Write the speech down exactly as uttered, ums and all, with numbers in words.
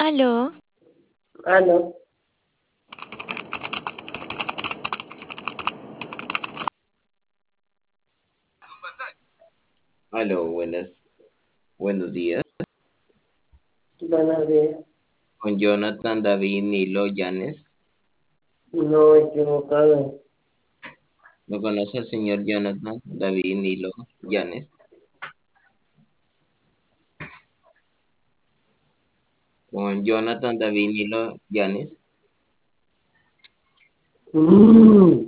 Aló, Aló, Aló, buenas, buenos días. buenos días. Con Jonathan, David, Nilo, Yanes. No, equivocado. ¿No conoce al señor Jonathan, David, Nilo, Yanes? Con Jonathan, David, Nilo, Yanes. Mm.